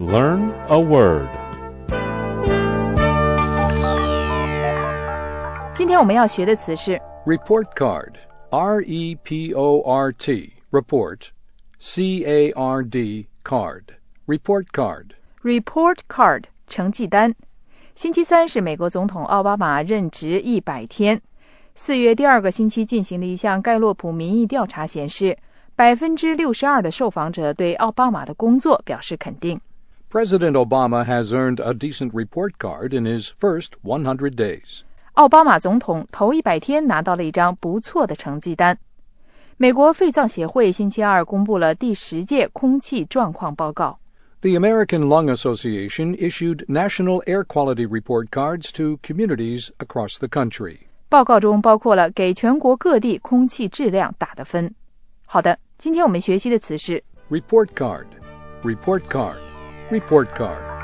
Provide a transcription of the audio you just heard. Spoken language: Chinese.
Learn a word. 今天我们要学的词是 Report card. R-E-P-O-R-T. Report. C-A-R-D. Card. Report card. Report card 成绩单。星期三是美国总统奥巴马任职100天。4月第2个星期进行的一项盖洛普民意调查显示，62%的受访者对奥巴马的工作表示肯定。 President Obama has earned a decent report card in his first 100 days. 奥巴马总统头100天拿到了一张不错的成绩单。美国肺脏协会星期二公布了第10届空气状况报告。 The American Lung Association issued national air quality report cards to communities across the country. 报告中包括了给全国各地空气质量打的分。好的，今天我们学习的词是 Report card. Report card. Report card.